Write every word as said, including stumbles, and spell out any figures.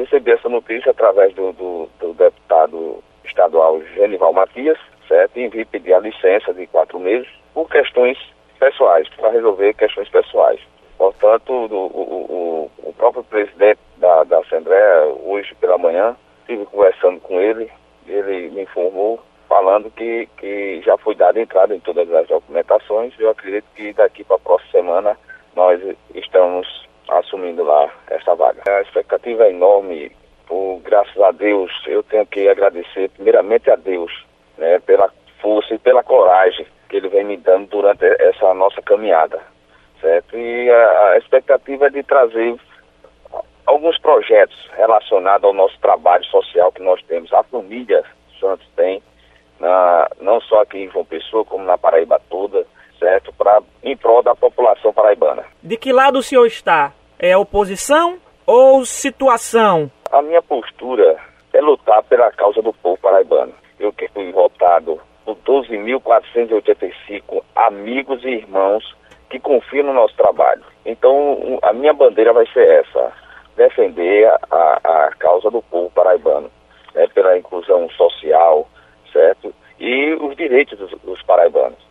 recebi essa notícia através do, do, do deputado estadual Genival Matias, certo? E vim pedir a licença de quatro meses por questões pessoais, para resolver questões pessoais. Portanto, o, o, o, o próprio presidente da, da Assembleia, hoje pela manhã, estive conversando com ele, ele me informou, falando que, que já foi dada entrada em todas as documentações. Eu acredito que daqui para a próxima semana nós estamos assumindo lá essa vaga. A expectativa é enorme, por, graças a Deus, eu tenho que agradecer primeiramente a Deus, né, pela força e pela coragem que ele vem me dando durante essa nossa caminhada, certo? E a, a expectativa é de trazer alguns projetos relacionados ao nosso trabalho social que nós temos. A família Santos tem, na, não só aqui em João Pessoa, como na Paraíba toda, certo? Pra, em prol da população paraibana. De que lado o senhor está? É oposição ou situação? A minha postura é lutar pela causa do povo paraibano. Eu que fui votado por doze mil quatrocentos e oitenta e cinco amigos e irmãos que confiam no nosso trabalho. Então, a minha bandeira vai ser essa: defender a, a causa do povo paraibano, né, pela inclusão social, certo? E os direitos dos, dos paraibanos.